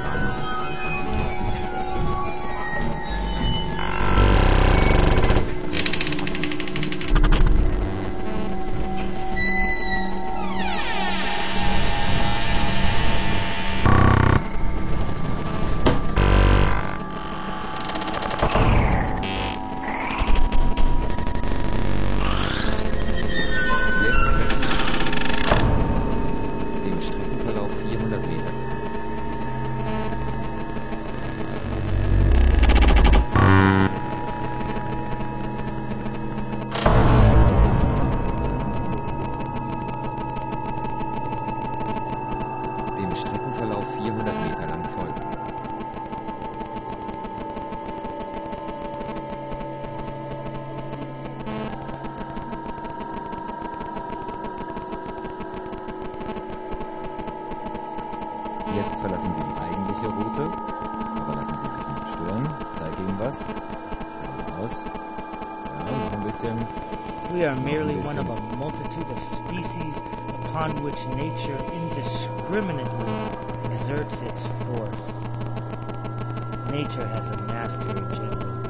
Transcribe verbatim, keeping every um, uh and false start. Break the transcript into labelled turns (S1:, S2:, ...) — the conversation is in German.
S1: Jetzt verlassen Sie die eigentliche Route, aber lassen Sie sich nicht stören. Ich zeige Ihnen was. Geradeaus. Ja, noch ein bisschen.
S2: We are merely one of a multitude of species upon which nature indiscriminately exerts its force. Nature has a mastery, General.